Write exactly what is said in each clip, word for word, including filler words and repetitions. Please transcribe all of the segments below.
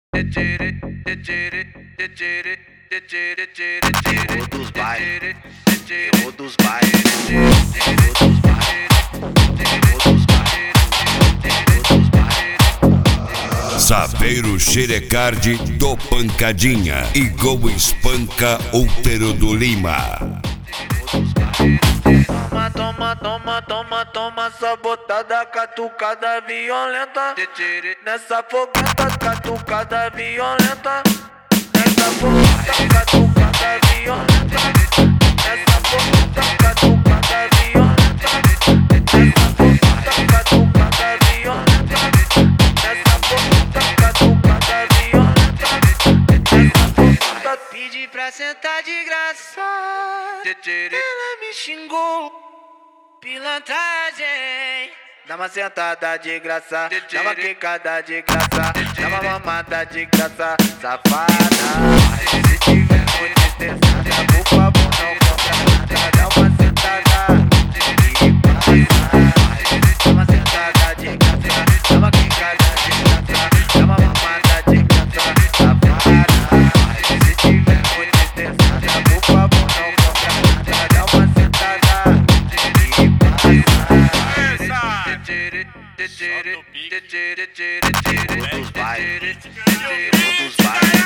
Terror dos bailes, terror dos bailes, terror dos bailes, terror dos bailes. Saveiro Xerecard do Pancadinha, igual espanca útero do Lima. Toma, toma, toma, toma, toma, sabotada, catucada violenta. Nessa fogueta, catucada violenta. Nessa fogueta, catucada violenta. Nessa fogueta, catucada violenta. Nessa fogueta, catucada violenta. Nessa fogueta, catucada violenta. Nessa fogueta, pedi pra sentar de graça. Ela me xingou, pilantragem. Dá uma sentada de graça, dá uma quicada de graça, dá uma mamada de graça, safada. Se tiver muito estressada, por favor não compra nada. Dá uma sentada de graça, dá uma sentada de graça, dá uma quicada de graça, dá uma mamada de graça, safada. Se tiver muito estressada, por favor não compra nada. Dá uma sentada de Terror dos bailes, terror dos bailes,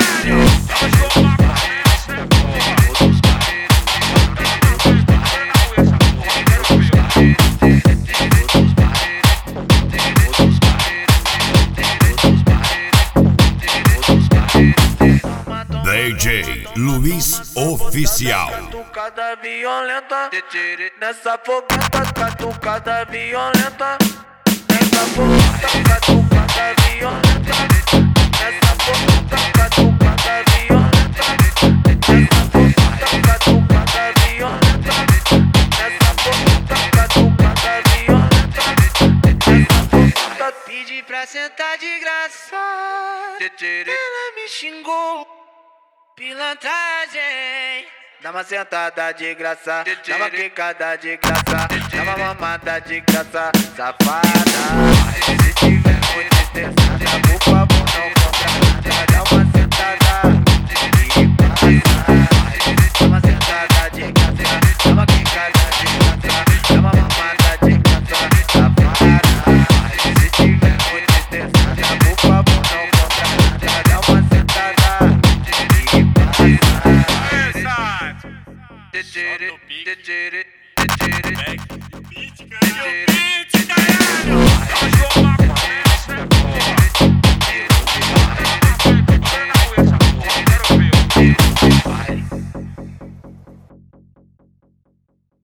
D J Luiz Oficial. Catucada violenta, nessa fogueta, catucada violenta. Nessa fogueta, catucada violenta. Nessa fogueta, catucada violenta. Nessa fogueta, catucada violenta. Nessa fogueta, catucada violenta. Nessa fogueta, pedi pra sentar de graça. Ela me xingou, pilantragem. Dá uma sentada de graça, dá uma quicada de graça, dá uma mamada de graça, safada. Se tiver muito estressada, por favor não compra nada. Dá uma sentada de graça, dá uma sentada de graça, dá uma quicada de graça, dá uma mamada de graça, safada. Se tiver muito estressada, por favor não compra nada. Dá uma sentada de graça.